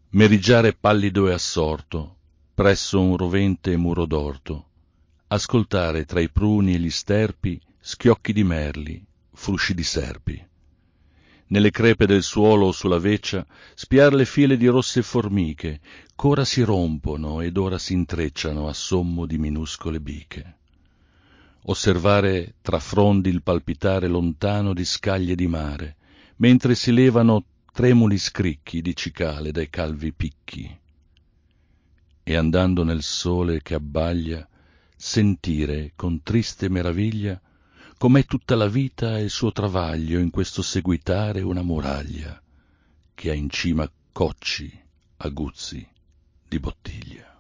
Meriggiare pallido e assorto presso un rovente muro d'orto, ascoltare tra i pruni e gli sterpi schiocchi di merli, frusci di serpi. Nelle crepe del suolo o sulla veccia spiar le file di rosse formiche ch'ora si rompono ed ora si intrecciano a sommo di minuscole biche. Osservare tra frondi il palpitare lontano di scaglie di mare, mentre si levano tremuli scricchi di cicale dai calvi picchi. E andando nel sole che abbaglia, sentire con triste meraviglia com'è tutta la vita e il suo travaglio in questo seguitare una muraglia che ha in cima cocci aguzzi di bottiglia.